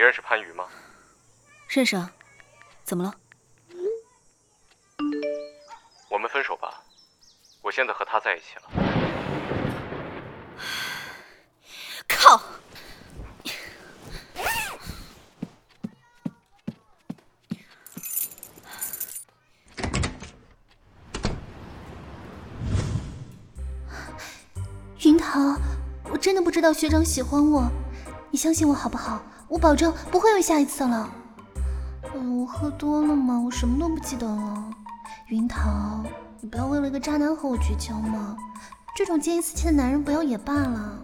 认识潘瑜吗？ 认识啊，怎么了？ 我们分手吧，我现在和他在一起了。 靠！ 云桃，我真的不知道学长喜欢我，你相信我好不好？我保证不会有下一次了。我喝多了吗？我什么都不记得了。云桃，你不要为了一个渣男和我绝交嘛！这种见异思迁的男人不要也罢了。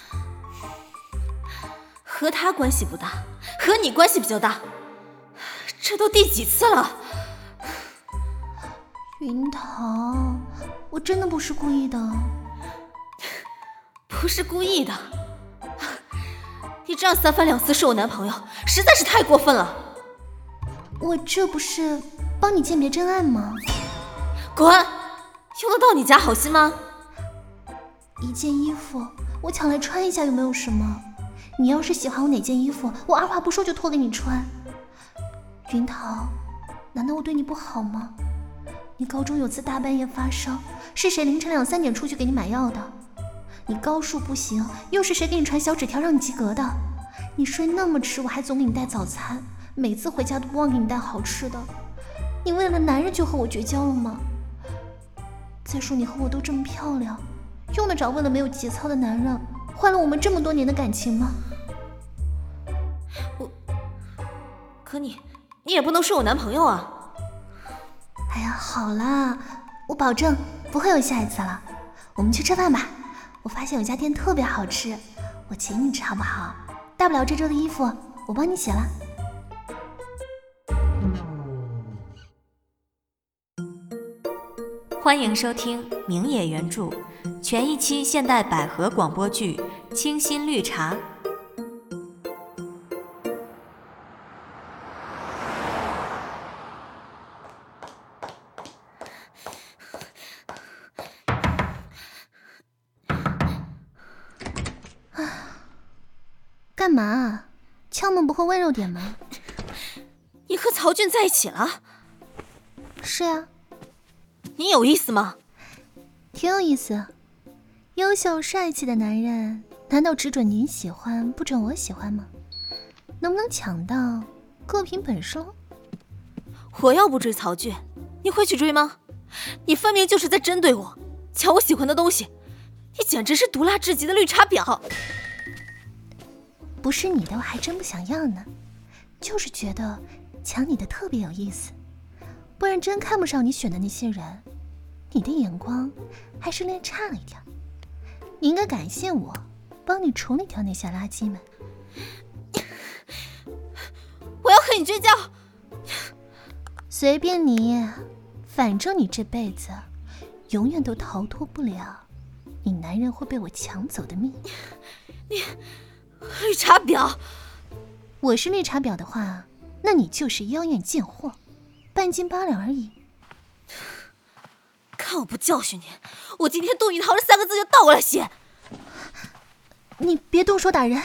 和他关系不大，和你关系比较大。这都第几次了？ 云桃，我真的不是故意的。 不是故意的，你这样三番两次说我男朋友，实在是太过分了。 我这不是帮你鉴别真爱吗？ 滚！用得到你假好心吗？ 一件衣服，我抢来穿一下又没有什么。你要是喜欢我哪件衣服，我二话不说就脱给你穿。云桃，难道我对你不好吗？你高中有次大半夜发烧，是谁凌晨2、3点出去给你买药的？你高数不行，又是谁给你传小纸条让你及格的？你睡那么迟，我还总给你带早餐，每次回家都不忘给你带好吃的。你为了男人就和我绝交了吗？再说你和我都这么漂亮，用得着为了没有节操的男人坏了我们这么多年的感情吗？ 可你也不能是我男朋友啊。 哎呀，好啦，我保证不会有下一次了。我们去吃饭吧，我发现有家店特别好吃，我请你吃好不好？大不了这周的衣服我帮你洗了。 欢迎收听明野原著全一期现代百合广播剧《清新绿茶》。 干嘛？敲门不会温柔点吗？ 你和曹俊在一起了？ 是啊。 你有意思吗？ 挺有意思。优秀帅气的男人，难道只准您喜欢，不准我喜欢吗？能不能抢到，各凭本事喽。 我要不追曹俊，你会去追吗？你分明就是在针对我，抢我喜欢的东西，你简直是毒辣至极的绿茶婊。 不是你的我还真不想要呢，就是觉得抢你的特别有意思，不然真看不上你选的那些人，你的眼光还是略差了一点。你应该感谢我帮你处理掉那些垃圾们。 我要和你绝交。 随便你，反正你这辈子永远都逃脱不了你男人会被我抢走的命。 你绿茶婊！ 我是绿茶婊的话，那你就是妖艳贱货，半斤8两而已。 看我不教训你，我今天杜云桃这3个字就倒过来写。 你别动手打人。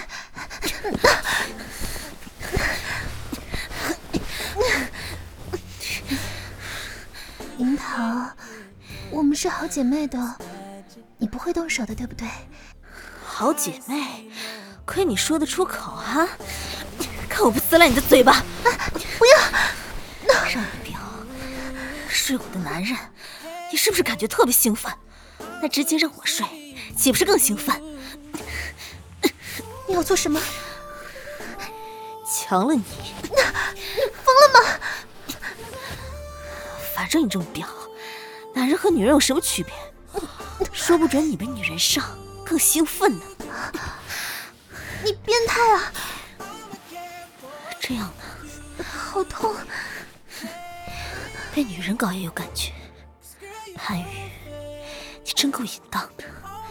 樱桃，我们是好姐妹的，你不会动手的，对不对？ 好姐妹，亏你说得出口啊！看我不撕烂你的嘴巴！ 不要！ 上表睡我的男人，你是不是感觉特别兴奋？那直接让我睡，岂不是更兴奋？ 你要做什么？ 强了你！ 你疯了吗？ 反正你这么婊，男人和女人有什么区别？说不准你比女人上更兴奋呢。 你变态啊！ 这样呢？ 好痛！ 被女人搞也有感觉，潘宇，你真够淫荡的。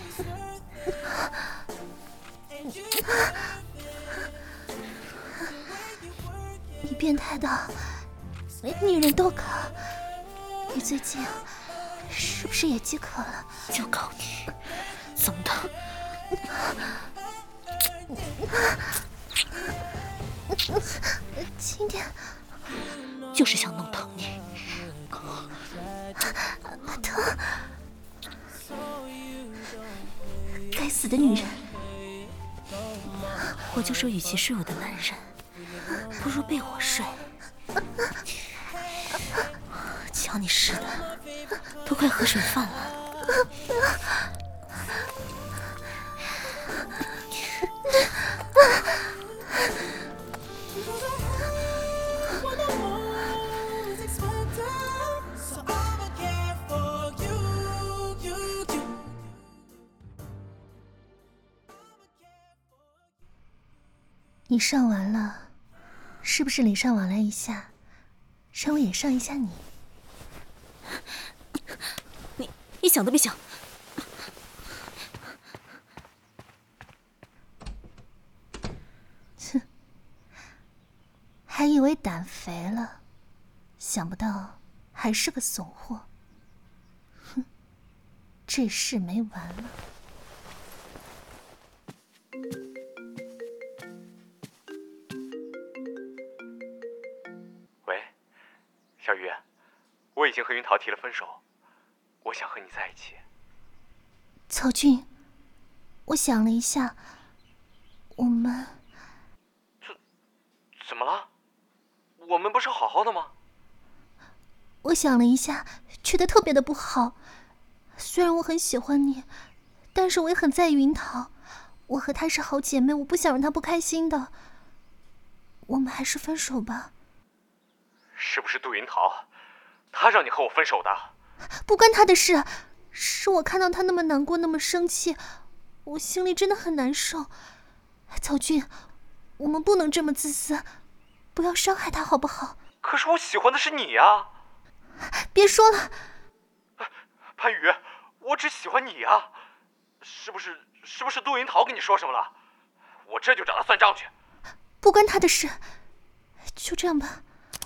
你变态到女人都渴，你最近是不是也饥渴了？ 就靠你，怎么的？ 轻点。 就是想弄疼你。 疼！该死的女人！ 我就说与其睡我的男人，不如被我睡。瞧你湿的，都快喝水饭了。 你上完了，是不是礼尚往来一下，让我也上一下你？ 你想都别想！ 哼，还以为胆肥了，想不到还是个怂货。哼，这事没完了。 喂，小鱼，我已经和云桃提了分手，我想和你在一起。 曹俊，我想了一下，我们…… 怎么了？我们不是好好的吗？ 我想了一下，觉得特别的不好。虽然我很喜欢你，但是我也很在意云桃。我和她是好姐妹，我不想让她不开心的。我们还是分手吧。 是不是杜云桃？她让你和我分手的？ 不关她的事，是我看到她那么难过，那么生气，我心里真的很难受。曹俊，我们不能这么自私，不要伤害她好不好？ 可是我喜欢的是你呀！ 别说了， 潘宇，我只喜欢你呀！是不是杜云桃跟你说什么了？我这就找他算账去。 不关她的事，就这样吧。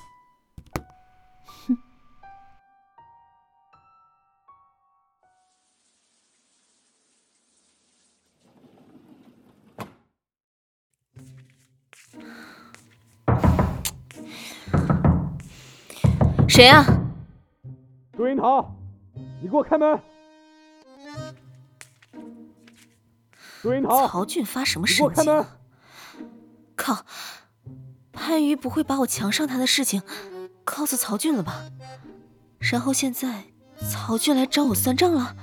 谁啊？ 杜云桃，你给我开门！杜云桃， 曹俊发什么神你给我开门！ 经啊？靠！潘瑜不会把我墙上他的事情告诉曹俊了吧？然后现在曹俊来找我算账了？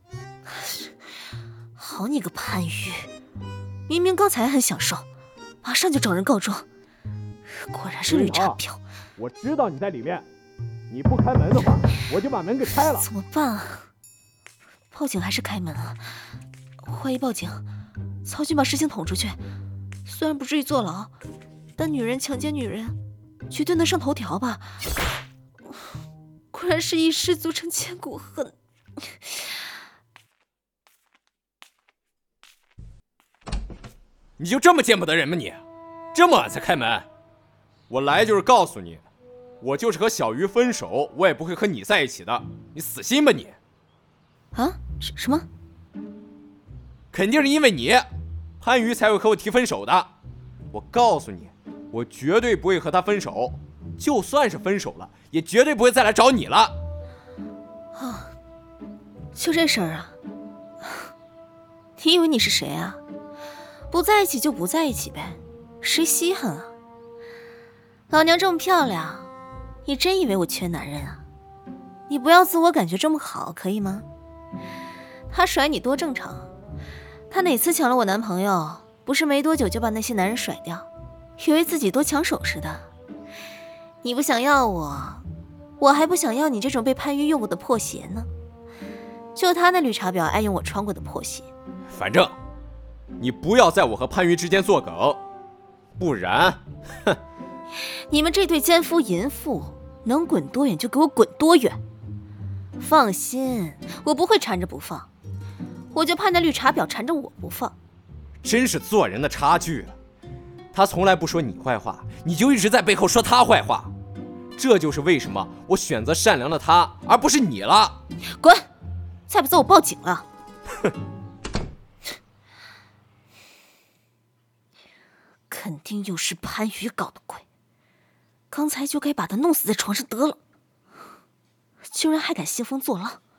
好你个潘瑜，明明刚才很享受，马上就找人告状，果然是绿茶婊。 我知道你在里面，你不开门的话，我就把门给拆了。 怎么办啊？报警还是开门啊？怀疑报警，曹俊把事情捅出去，虽然不至于坐牢，但女人强奸女人，绝对能上头条吧？果然是一失足成千古恨。 你就这么见不得人吗你？这么晚才开门？我来就是告诉你，我就是和小鱼分手，我也不会和你在一起的。你死心吧你！ 啊？什么？ 肯定是因为你，潘瑜才会和我提分手的。我告诉你，我绝对不会和他分手，就算是分手了，也绝对不会再来找你了。 啊，就这事儿啊？你以为你是谁啊？不在一起就不在一起呗，谁稀罕啊？老娘这么漂亮，你真以为我缺男人啊？你不要自我感觉这么好，可以吗？他甩你多正常，他哪次抢了我男朋友，不是没多久就把那些男人甩掉，以为自己多抢手似的。你不想要我，我还不想要你这种被潘瑜用过的破鞋呢。就他那绿茶婊爱用我穿过的破鞋。 反正你不要在我和潘瑜之间作梗，不然，哼！ 你们这对奸夫淫妇能滚多远就给我滚多远。放心，我不会缠着不放，我就怕那绿茶婊缠着我不放。 真是做人的差距啊！他从来不说你坏话，你就一直在背后说他坏话，这就是为什么我选择善良的他，而不是你了。 滚！再不走我报警了。哼！ 肯定又是潘宇搞的鬼。刚才就该把他弄死在床上得了，居然还敢兴风作浪。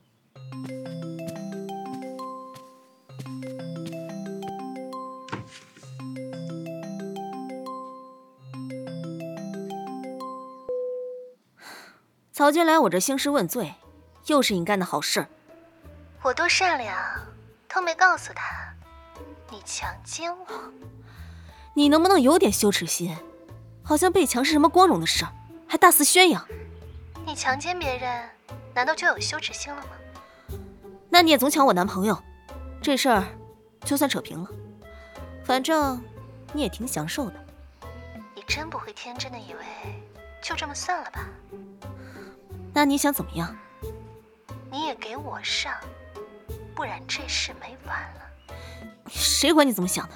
曹军来我这兴师问罪，又是你干的好事。 我多善良，都没告诉他你强奸我。 你能不能有点羞耻心？好像被强是什么光荣的事儿，还大肆宣扬。 你强奸别人，难道就有羞耻心了吗？ 那你也总抢我男朋友，这事儿就算扯平了。反正你也挺享受的。 你真不会天真的以为就这么算了吧？ 那你想怎么样？ 你也给我上，不然这事没完了。 谁管你怎么想的？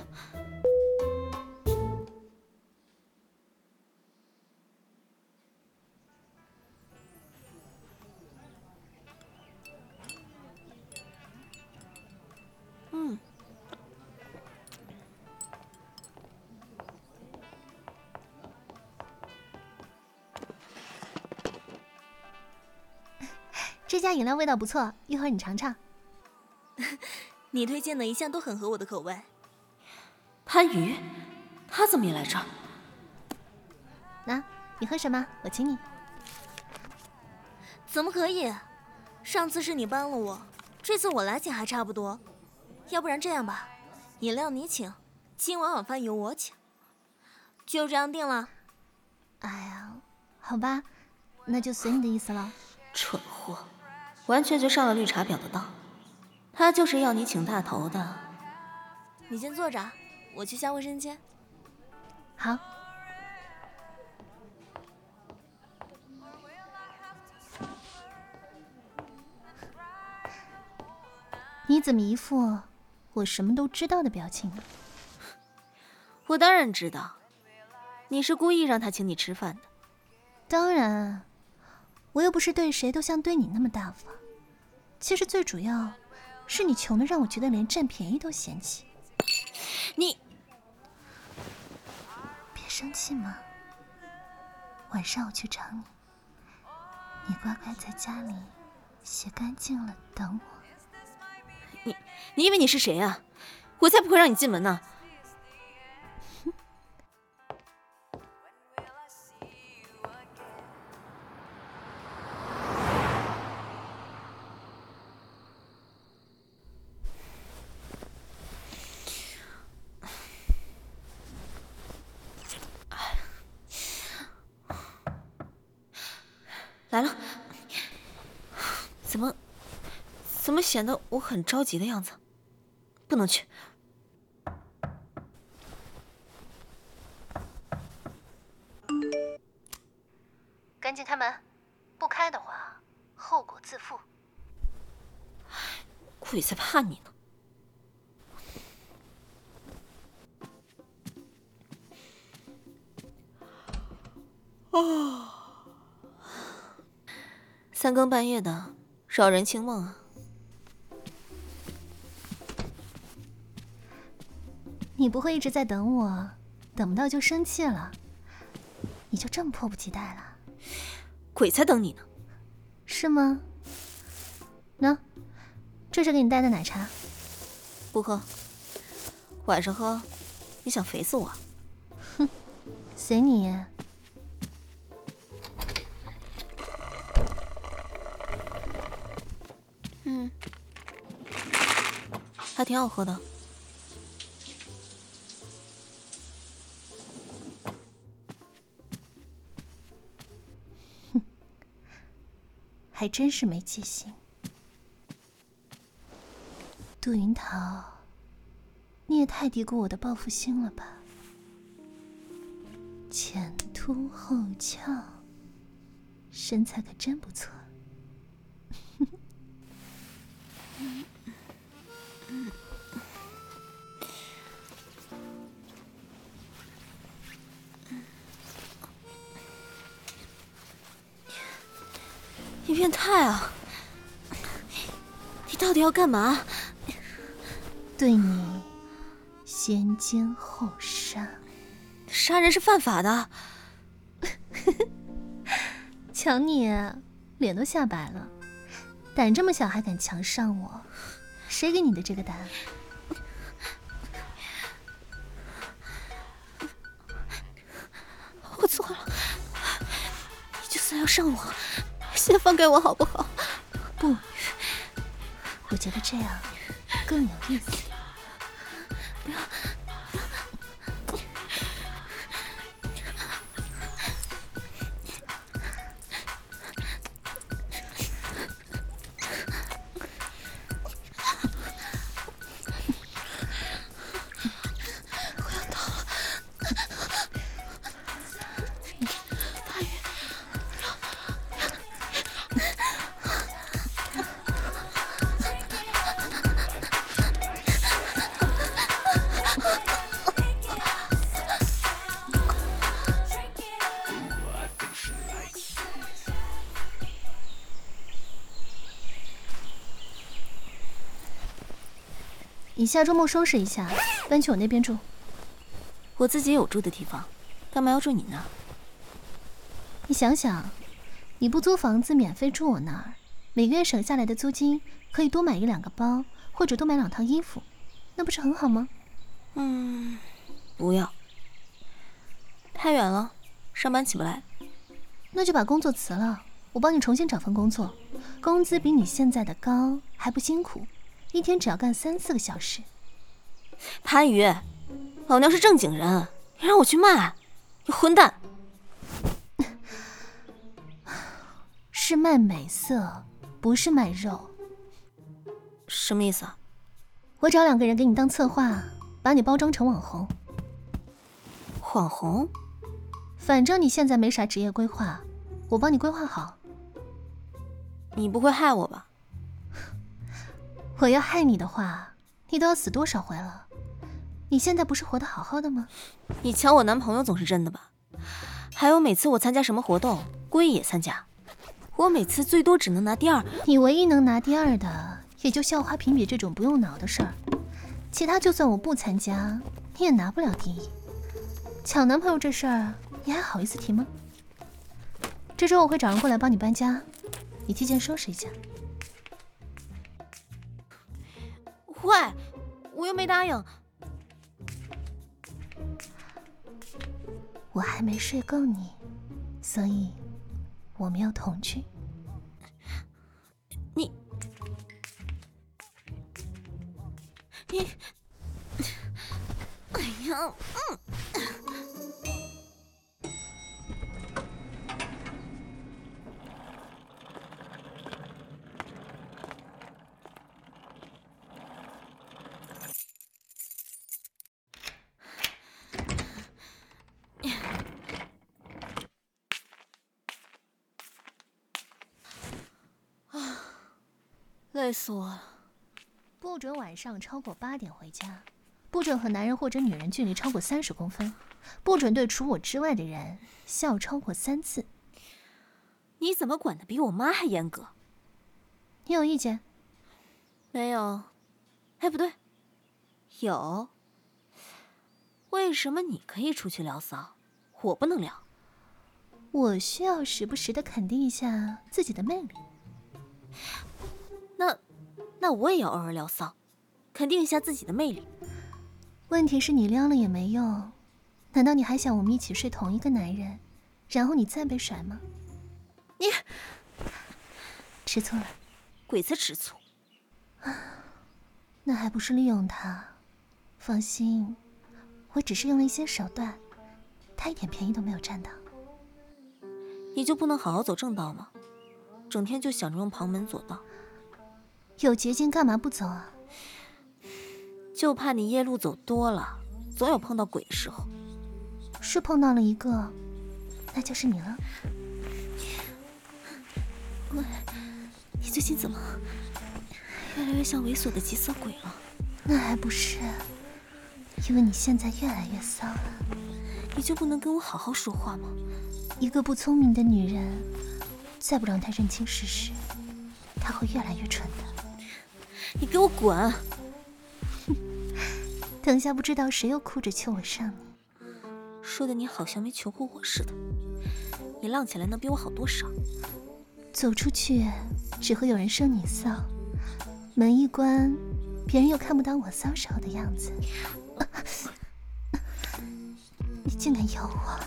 这家饮料味道不错，一会儿你尝尝。 你推荐的一向都很合我的口味。 潘宇，他怎么也来这儿？ 那你喝什么？我请你。 怎么可以？上次是你帮了我，这次我来请还差不多。要不然这样吧，饮料你请，今晚晚饭由我请，就这样定了。 哎呀，好吧，那就随你的意思了。 蠢货，完全就上了绿茶婊的当。他就是要你请大头的。 你先坐着，我去下卫生间。 好。你怎么一副我什么都知道的表情呢？ 我当然知道，你是故意让他请你吃饭的。 当然，我又不是对谁都像对你那么大方。其实最主要是你穷的让我觉得连占便宜都嫌弃。 你别生气嘛，晚上我去找你，你乖乖在家里洗干净了等我。 你以为你是谁啊？我才不会让你进门呢。来了，怎么显得我很着急的样子？不能去。 赶紧开门，不开的话，后果自负。 鬼才怕你呢！哦，三更半夜的，扰人清梦啊！ 你不会一直在等我，等不到就生气了？你就这么迫不及待了？ 鬼才等你呢！ 是吗？喏，这是给你带的奶茶。 不喝，晚上喝，你想肥死我？ 哼，随你。 还挺好喝的。 哼，还真是没记性。杜云涛，你也太低估我的报复心了吧？前凸后翘，身材可真不错。 你变态啊！你到底要干嘛？ 对你先奸后杀。 杀人是犯法的。 瞧你，脸都吓白了，胆这么小还敢强上我，谁给你的这个胆？ 我错了，你就算要上我，先放开我好不好？ 不，我觉得这样更有意思。 不要！ 你下周末收拾一下，搬去我那边住。 我自己有住的地方，干嘛要住你那儿？ 你想想，你不租房子，免费住我那儿，每个月省下来的租金可以多买1-2个包，或者多买2套衣服，那不是很好吗？ 不要，太远了，上班起不来。 那就把工作辞了，我帮你重新找份工作，工资比你现在的高，还不辛苦，一天只要干3-4个小时。 潘宇，老娘是正经人，你让我去卖，你混蛋！ 是卖美色，不是卖肉。 什么意思啊？ 我找2个人给你当策划，把你包装成网红。 网红？ 反正你现在没啥职业规划，我帮你规划好。 你不会害我吧？ 我要害你的话，你都要死多少回了？你现在不是活得好好的吗？ 你抢我男朋友总是真的吧？还有每次我参加什么活动，故意也参加。我每次最多只能拿第2。 你唯一能拿第2的，也就校花评比这种不用脑的事儿。其他就算我不参加，你也拿不了第1。抢男朋友这事儿，你还好意思提吗？这周我会找人过来帮你搬家，你提前收拾一下。 喂，我又没答应。 我还没睡够你，所以我们要同居。 你，哎呀，累死我了。 不准晚上超过8点回家，不准和男人或者女人距离超过30公分，不准对除我之外的人笑超过3次。 你怎么管得比我妈还严格？ 你有意见？ 没有。哎，不对，有。为什么你可以出去聊骚，我不能聊？ 我需要时不时的肯定一下自己的魅力。 那我也要偶尔聊骚，肯定一下自己的魅力。 问题是你撩了也没用，难道你还想我们一起睡同一个男人，然后你再被甩吗？ 你吃醋了？ 鬼才吃醋！ 那还不是利用他？放心，我只是用了一些手段，他一点便宜都没有占到。 你就不能好好走正道吗？整天就想着用旁门左道。 有捷径干嘛不走啊？ 就怕你夜路走多了，总有碰到鬼的时候。 是碰到了一个，那就是你了。 你最近怎么越来越像猥琐的急色鬼了？ 那还不是因为你现在越来越骚了。 你就不能跟我好好说话吗？ 一个不聪明的女人，再不让她认清事实，她会越来越蠢的。 你给我滚！ 等下不知道谁又哭着求我上你。 说的你好像没求过我似的。你浪起来能比我好多少？ 走出去只会有人说你骚，门一关，别人又看不到我骚扰的样子。你竟敢咬我！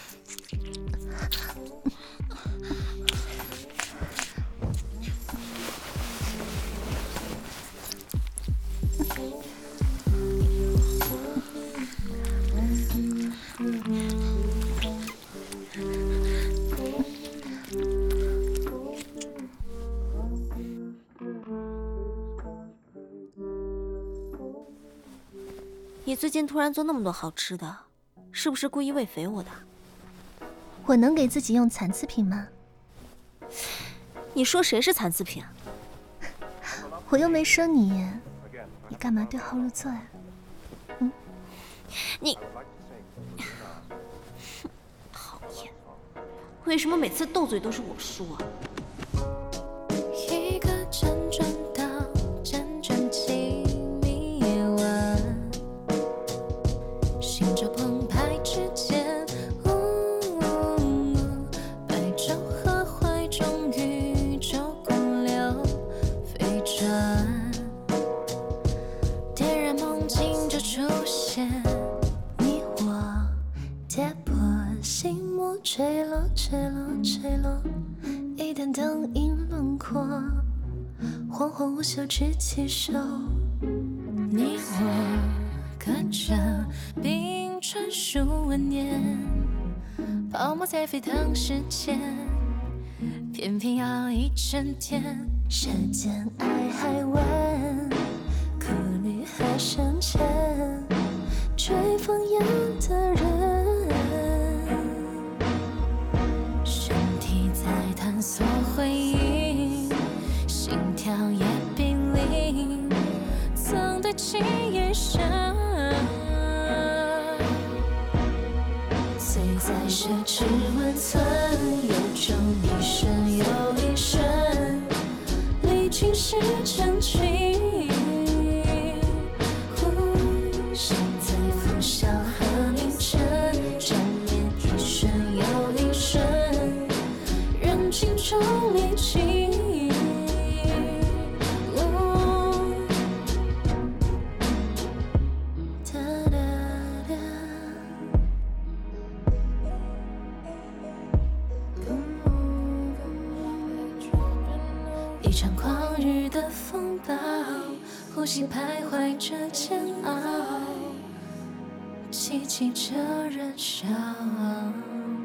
你最近突然做那么多好吃的，是不是故意喂肥我的？ 我能给自己用残次品吗？ 你说谁是残次品啊？ 我又没说你，你干嘛对号入座呀？ 你讨厌，为什么每次斗嘴都是我输啊？ 一个辗转到辗转起迷惘，心潮澎湃之间，白昼和怀中宇宙光流飞转，点燃梦境就出现，你我跌破星幕坠落坠落坠落，一盏灯影轮廓，恍恍惚袖执起手，你我隔着冰川数万年，泡沫在沸腾时间，偏偏要一整天。 舌尖爱还晚，苦旅还深沉，追风样的人， 身体在探索回忆，心跳也濒临，曾对记忆深，醉在奢侈温存，有种一生又一生，历经是成群，心在拂晓和凌晨，缠绵一瞬又一瞬，人群中离奇。一场狂日的风暴，呼吸徘徊着煎熬，激起着燃烧。